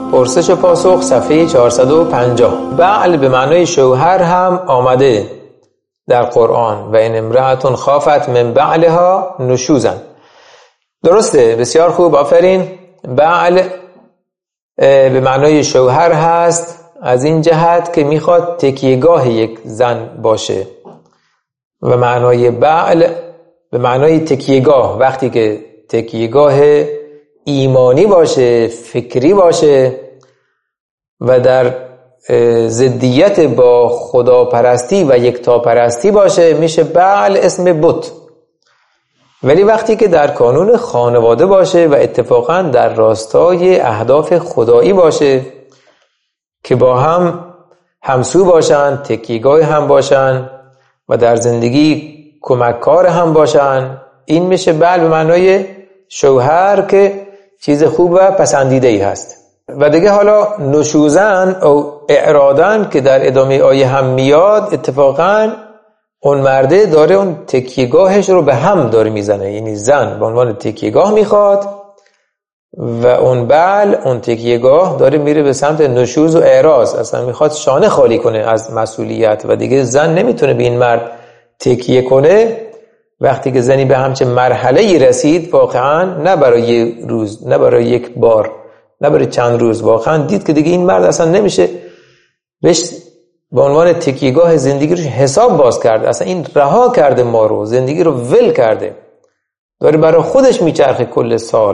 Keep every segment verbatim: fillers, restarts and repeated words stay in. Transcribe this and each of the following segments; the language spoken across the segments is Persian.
پرسش و پاسخ صفحه چهارصد و پنجاه. بعل به معنای شوهر هم آمده در قرآن و این امرأتون خافت من بعلها نشوزن. درسته، بسیار خوب، آفرین. بعل به معنای شوهر هست از این جهت که میخواد تکیهگاه یک زن باشه و معنای بعل به معنای تکیهگاه، وقتی که تکیهگاه ایمانی باشه، فکری باشه و در ضدیت با خداپرستی و یکتاپرستی باشه، میشه بعل اسم بت. ولی وقتی که در کانون خانواده باشه و اتفاقا در راستای اهداف خدایی باشه که با هم همسو باشن، تکیهگاه هم باشن و در زندگی کمککار هم باشن، این میشه بعل به معنای شوهر که چیز خوب و پسندیده ای هست. و دیگه حالا نشوزن او اعرادن که در ادامه آیه هم میاد، اتفاقا اون مرده داره اون تکیهگاهش رو به هم داره میزنه، یعنی زن به عنوان تکیهگاه میخواد و اون بعل اون تکیهگاه داره میره به سمت نشوز و اعراض، اصلا میخواد شانه خالی کنه از مسئولیت و دیگه زن نمیتونه به این مرد تکیه کنه. وقتی که زنی به همچه مرحله‌ای رسید، واقعا نه برای یک روز، نه برای یک بار، نه برای چند روز، واقعا دید که دیگه این مرد اصلا نمیشه بهش به عنوان تکیهگاه زندگی رو حساب باز کرده، اصلا این رها کرده ما رو، زندگی رو ول کرده، داره برای خودش میچرخه کل سال،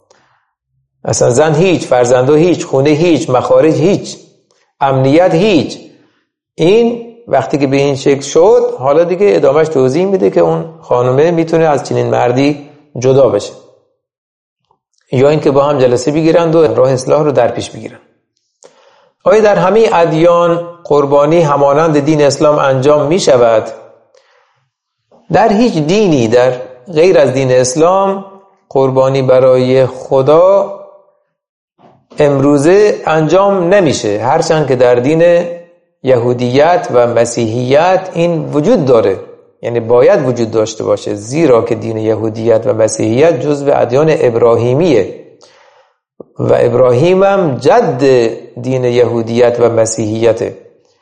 اصلا زن هیچ، فرزندو هیچ، خونه هیچ، مخارج هیچ، امنیت هیچ. این وقتی که به این شکل شد، حالا دیگه ادامهش توضیح میده که اون خانومه میتونه از چنین مردی جدا بشه، یا اینکه با هم جلسه بگیرند و راه اصلاح رو در پیش بگیرن. آیا در همه ادیان قربانی همانند دین اسلام انجام می شود؟ در هیچ دینی در غیر از دین اسلام قربانی برای خدا امروزه انجام نمیشه، هرچند که در دین یهودیت و مسیحیت این وجود داره، یعنی باید وجود داشته باشه، زیرا که دین یهودیت و مسیحیت جزو ادیان ابراهیمیه و ابراهیم هم جد دین یهودیت و مسیحیته.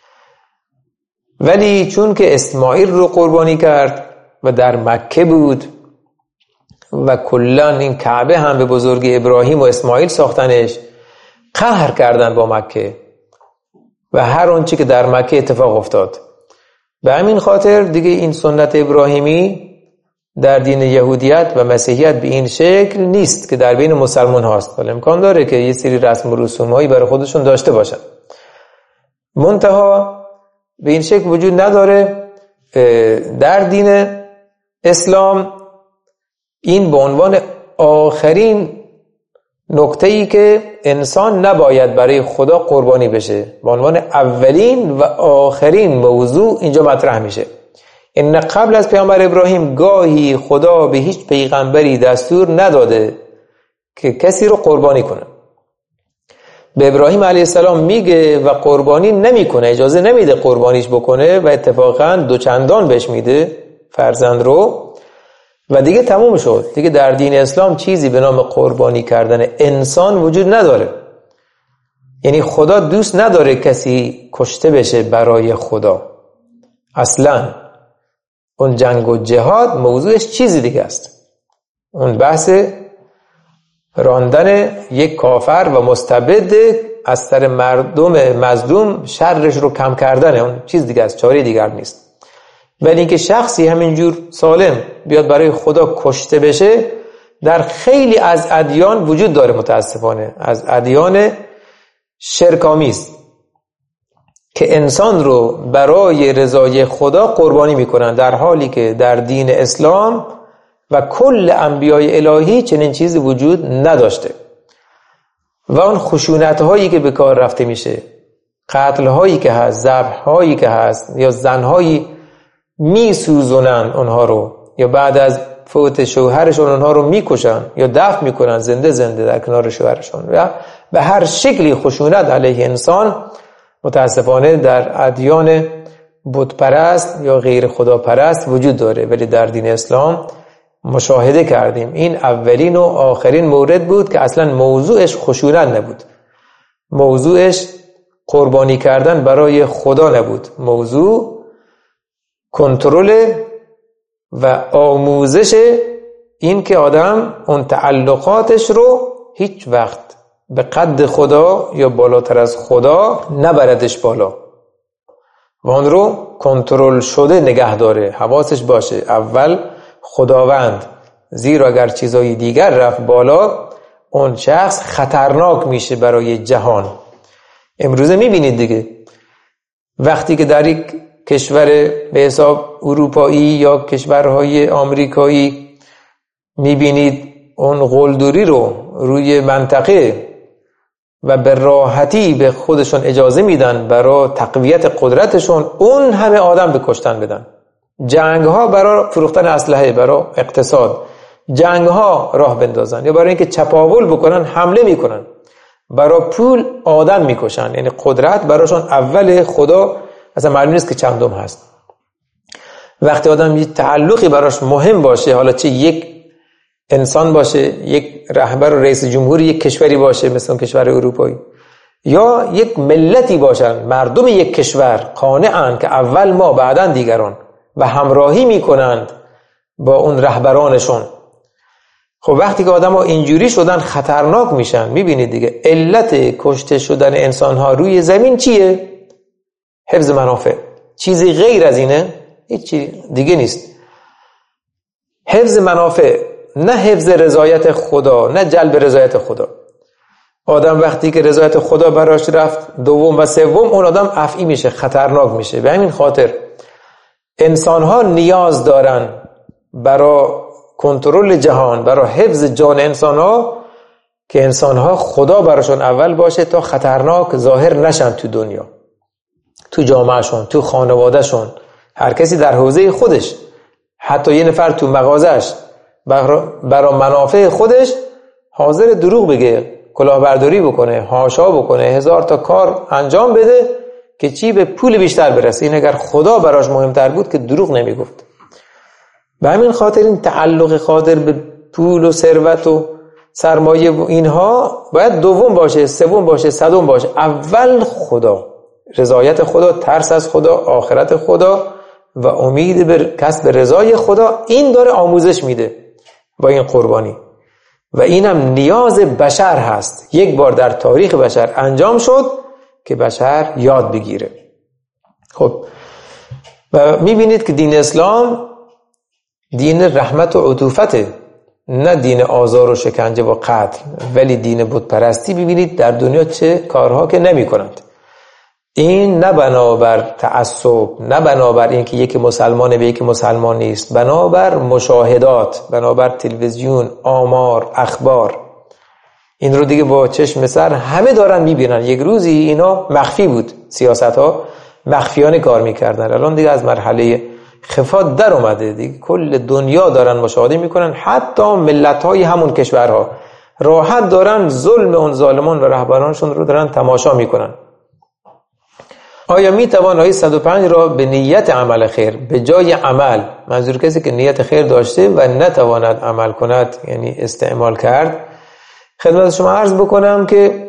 ولی چون که اسماعیل رو قربانی کرد و در مکه بود و کلن این کعبه هم به بزرگی ابراهیم و اسماعیل ساختنش، قهر کردن با مکه و هر اون چی که در مکه اتفاق افتاد. به همین خاطر دیگه این سنت ابراهیمی در دین یهودیت و مسیحیت به این شکل نیست که در بین مسلمان هاست، ولی امکان داره که یه سری رسم و رسومایی برای خودشون داشته باشن، منتها به این شکل وجود نداره. در دین اسلام این به عنوان آخرین نکته‌ای که انسان نباید برای خدا قربانی بشه، به عنوان اولین و آخرین موضوع اینجا مطرح میشه. این قبل از پیامبر ابراهیم گاهی خدا به هیچ پیغمبری دستور نداده که کسی رو قربانی کنه. به ابراهیم علیه السلام میگه و قربانی نمیکنه، اجازه نمیده قربانیش بکنه و اتفاقا دوچندان بهش میده فرزند رو و دیگه تموم شد. دیگه در دین اسلام چیزی به نام قربانی کردن انسان وجود نداره، یعنی خدا دوست نداره کسی کشته بشه برای خدا. اصلا اون جنگ و جهاد موضوعش چیزی دیگه است، اون بحث راندن یک کافر و مستبد از سر مردم مظلوم، شرش رو کم کردن، اون چیز دیگه است، چاره دیگر نیست. ولی اینکه شخصی همینجور سالم بیاد برای خدا کشته بشه در خیلی از ادیان وجود داره، متاسفانه از ادیان شرک‌آمیز که انسان رو برای رضای خدا قربانی میکنن، در حالی که در دین اسلام و کل انبیای الهی چنین چیزی وجود نداشته. و اون خشونت هایی که به کار رفته میشه، قتل هایی که هست، ذبح هایی که هست، یا زن هایی میسوزونن اونها رو، یا بعد از فوت شوهرشون اونها رو میکشن یا دفن میکنن زنده زنده در کنار شوهرشون، و به هر شکلی خشونت علیه انسان متاسفانه در ادیان بت پرست یا غیر خدا پرست وجود داره. ولی در دین اسلام مشاهده کردیم این اولین و آخرین مورد بود که اصلا موضوعش خشونت نبود، موضوعش قربانی کردن برای خدا نبود، موضوع کنترل و آموزش این که آدم اون تعلقاتش رو هیچ وقت به قد خدا یا بالاتر از خدا نبردش بالا و اون رو کنترل شده نگه داره، حواسش باشه اول خداوند، زیرا اگر چیزای دیگر رفت بالا اون شخص خطرناک میشه برای جهان. امروزه میبینید دیگه وقتی که در یک کشور به حساب اروپایی یا کشورهای آمریکایی میبینید اون قلدری رو روی منطقه و به راحتی به خودشون اجازه میدن برای تقویت قدرتشون اون همه آدم به کشتن بدن، جنگ ها برای فروختن اسلحه، برای اقتصاد جنگ ها راه بندازن یا برای اینکه چپاول بکنن حمله میکنن، برای پول آدم میکشن. یعنی قدرت براشون اول، خدا اصلا معلوم نیست که چندم هست. وقتی آدم یه تعلقی براش مهم باشه، حالا چه یک انسان باشه، یک رهبر و رئیس جمهور یک کشوری باشه مثل کشور اروپایی، یا یک ملتی باشن، مردم یک کشور قانعن که اول ما بعدن دیگران و همراهی میکنند با اون رهبرانشون. خب وقتی که آدم ها اینجوری شدن خطرناک میشن. میبینید دیگه علت کشته شدن انسان ها روی زمین چیه؟ حفظ منافع. چیزی غیر از اینه هیچ چیز دیگه نیست. حفظ منافع، نه حفظ رضایت خدا، نه جلب رضایت خدا. آدم وقتی که رضایت خدا براش رفت دوم و سوم، اون آدم افعی میشه، خطرناک میشه. به همین خاطر انسان ها نیاز دارن برای کنترل جهان، برای حفظ جان انسان ها که انسان ها خدا براشون اول باشه تا خطرناک ظاهر نشن تو دنیا، تو جامعهشون، تو خانوادهشون، هر کسی در حوزه خودش. حتی یه نفر تو مغازش برای منافع خودش حاضر دروغ بگه، کلاهبرداری بکنه، حاشا بکنه، هزار تا کار انجام بده که چی؟ به پول بیشتر برسه. این اگر خدا براش مهمتر بود که دروغ نمیگفت. به همین خاطر این تعلق خاطر به پول و ثروت و سرمایه و اینها باید دوم باشه، سوم باشه، صدم باشه. اول خدا، رضایت خدا، ترس از خدا، آخرت خدا و امید به کسب رضای خدا. این داره آموزش میده با این قربانی و اینم نیاز بشر هست. یک بار در تاریخ بشر انجام شد که بشر یاد بگیره. خب و میبینید که دین اسلام دین رحمت و عطوفته، نه دین آزار و شکنجه و قتل. ولی دین بت پرستی ببینید در دنیا چه کارها که نمی کنند. این نه بنابر تعصب، نه بنابر این که یکی مسلمانه به یکی مسلمان نیست، بنابر مشاهدات، بنابر تلویزیون، آمار، اخبار. این رو دیگه با چشم سر همه دارن میبینن. یک روزی اینا مخفی بود، سیاست ها مخفیانه کار میکردن، الان دیگه از مرحله خفات در اومده دیگه. کل دنیا دارن مشاهده میکنن، حتی ملت های همون کشورها راحت دارن ظلم اون ظالمان و رهبرانشون رو دارن تماشا میکنن. آیا میتوان آیه صد و پنج را به نیت عمل خیر به جای عمل، منظور کسی که نیت خیر داشته و نتواند عمل کند یعنی استعمال کرد، خدمت شما عرض بکنم که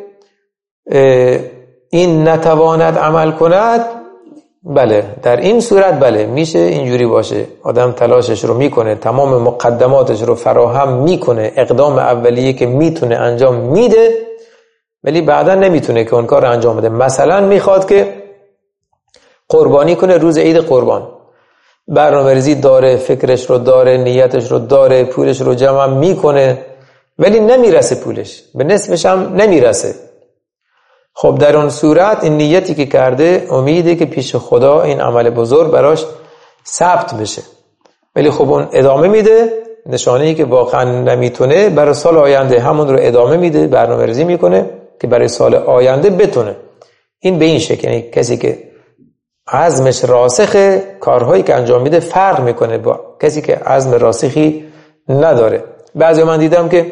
این نتواند عمل کند، بله در این صورت بله میشه اینجوری باشه. آدم تلاشش رو میکنه، تمام مقدماتش رو فراهم میکنه، اقدام اولیه که میتونه انجام میده، ولی بعدا نمیتونه که اون کار رو انجام بده. مثلا میخواد که قربانی کنه روز عید قربان، برنامه‌ریزی داره، فکرش رو داره، نیتش رو داره، پولش رو جمع میکنه، ولی نمیرسه، پولش به نصفش هم نمیرسه. خب در اون صورت این نیتی که کرده امیده که پیش خدا این عمل بزرگ براش ثبت بشه، ولی خب اون ادامه میده، نشانه‌ای که واقعا نمیتونه برای سال آینده همون رو ادامه میده، برنامه‌ریزی میکنه که برای سال آینده بتونه. این به این شکل، یعنی کسی که عزمش راسخه کارهایی که انجام میده فرق میکنه با کسی که عزم راسخی نداره. بعضی من دیدم که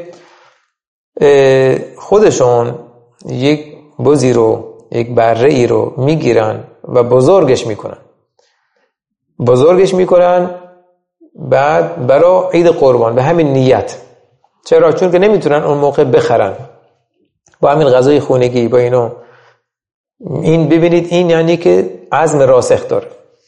خودشون یک بزی رو، یک بره ای رو میگیرن و بزرگش میکنن بزرگش میکنن بعد برای عید قربان به همین نیت. چرا؟ چون که نمیتونن اون موقع بخرن، با همین غذای خونگی با اینو این ببینید این یعنی که عزم راسخ داره.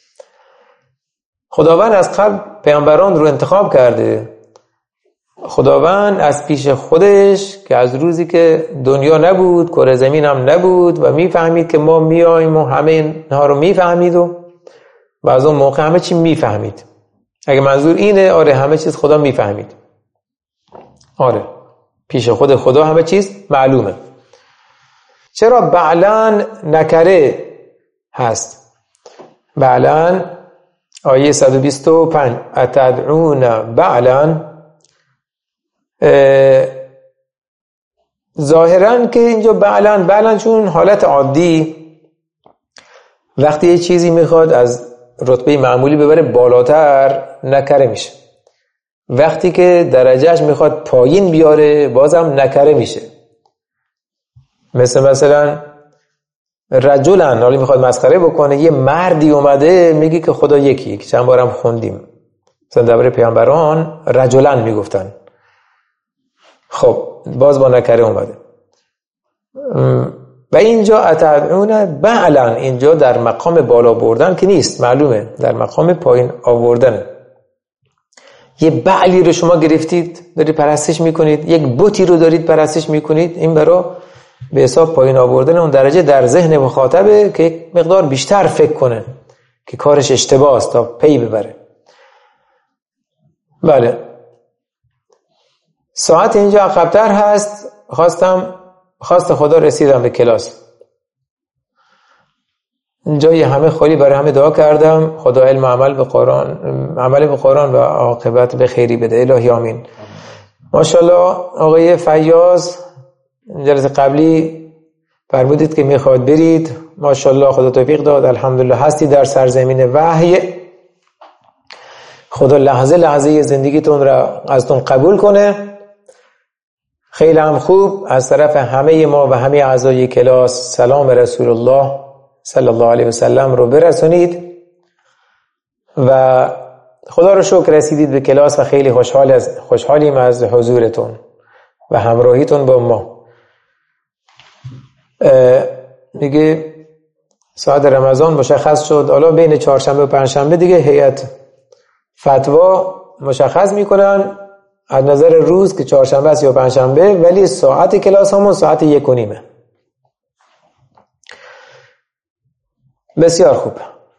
خداوند از قبل پیامبران رو انتخاب کرده. خداوند از پیش خودش که از روزی که دنیا نبود، کره زمین هم نبود و میفهمید که ما میاییم و همه اینها رو میفهمید و و از اون موقع همه چی میفهمید. اگه منظور اینه، آره همه چیز خدا میفهمید. آره پیش خود خدا همه چیز معلومه. چرا بعلن نکره هست؟ بعلن آیه صد و بیست و پنج اتدعون بعلن، ظاهرا که اینجا بعلن بعلن چون حالت عادی وقتی یه چیزی میخواد از رتبه معمولی ببره بالاتر نکره میشه، وقتی که درجهش میخواد پایین بیاره بازم نکره میشه. مثل مثلا رجلن، حالا میخواد مسخره بکنه، یه مردی اومده میگه که خدا یکی، که چند بارم خوندیم مثلا درباره پیامبران رجلن میگفتن، خب باز با نکره اومده. و اینجا اتدعون بعلن، اینجا در مقام بالا بردن که نیست، معلومه در مقام پایین آوردنه. یه بعلی رو شما گرفتید دارید پرستش میکنید، یک بتی رو دارید پرستش میکنید، این برای به حساب پایین آوردن اون درجه در ذهن مخاطبه که یک مقدار بیشتر فکر کنه که کارش اشتباه است تا پی ببره. بله ساعت اینجا عقب‌تر هست. خواستم خواست خدا رسیدم به کلاس. اینجا یه همه خالی برای همه دعا کردم. خدا علم عمل به قرآن عمل به قرآن و عاقبت به خیری بده. الهی آمین. ماشاءالله آقای فیاض جلسه قبلی فرمودید که میخواد برید، ماشاءالله خدا توفیق داد، الحمدلله هستی در سرزمین وحی. خدا لحظه لحظه زندگیتون را ازتون قبول کنه. خیلی هم خوب از طرف همه ما و همه اعضای کلاس سلام رسول الله صلی الله علیه و سلم رو برسونید و خدا رو شکر رسیدید به کلاس و خیلی خوشحال از خوشحالیم از حضورتون و همراهیتون با ما. دیگه ساعت رمضان مشخص شد، حالا بین چهارشنبه و پنجشنبه دیگه هیئت فتوا مشخص میکنن از نظر روز که چهارشنبه است یا پنجشنبه، ولی ساعت کلاس همون ساعت یک و نیمه. بسیار خوب.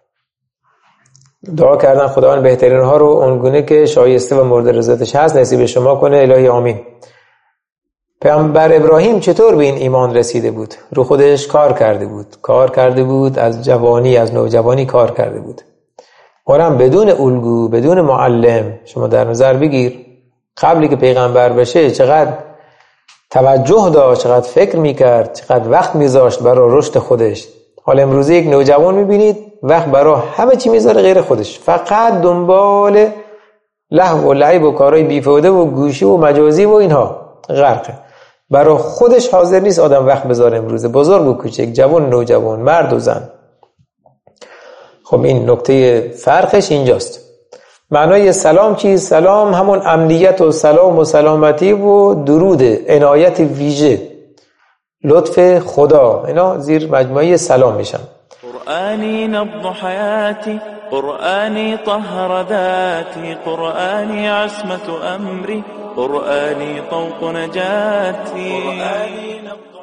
دعا کردن خداوند بهترین ها رو اونگونه که شایسته و مورد رضایتش هست نصیب شما کنه. الهی آمین. پیامبر ابراهیم چطور به این ایمان رسیده بود؟ رو خودش کار کرده بود کار کرده بود از جوانی از نوجوانی کار کرده بود. اونم بدون الگو بدون معلم. شما در نظر بگیر قبلی که پیغمبر بشه چقدر توجه داشت، چقدر فکر میکرد، چقدر وقت میذاشت برای رشد خودش. حالا امروزه یک نوجوان میبینید وقت برای همه چی میذاره غیر خودش، فقط دنبال لهو و لعب و کارهای بیفایده و گوشی و مجازی و اینها غرقه. برای خودش حاضر نیست آدم وقت بذاره امروزه، بزرگ و کوچک، جوان نوجوان، مرد و زن. خب این نکته فرقش اینجاست. معنای سلام چیست؟ سلام همون امنیت و سلام و سلامتی و درود، عنایت ویژه، لطف خدا، اینا زیر مجموعه سلام میشن. قرآنی نبض حیاتی، قرآنی طهر ذاتی، قرآنی عصمت امری، قرآنی طوق نجاتی.